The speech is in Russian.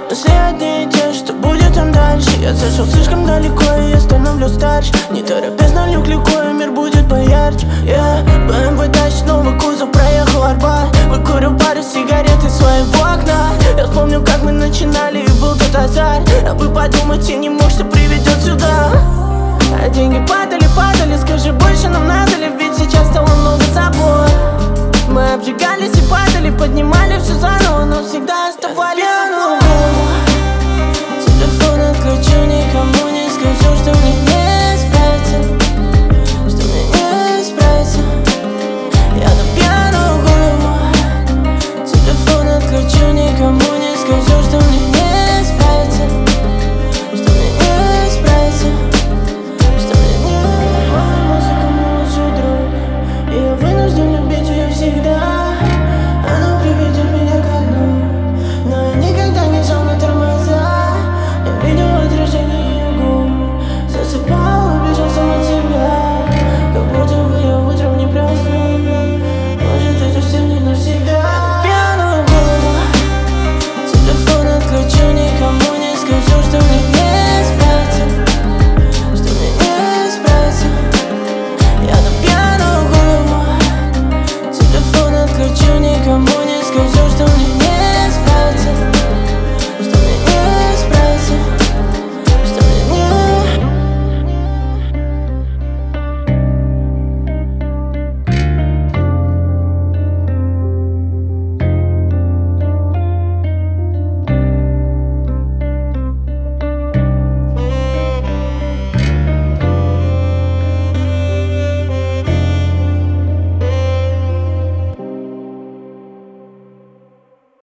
Мысли одни и те, что будет там дальше. Я зашел слишком далеко, и я становлюсь старше. Не торопясь, налью кликой, мир будет поярче. BMW тащит новый кузов, проехал Арбат. Выкурил пару сигарет из своего окна. Я вспомнил, как мы начинали, и был тот азарт. А вы подумайте, не мог, что приведет сюда. А деньги падали, падали, скажи, больше нам надо ли? Ведь сейчас стало много забот. Мы обжигались и падали, поднимали все заново, но всегда оставались.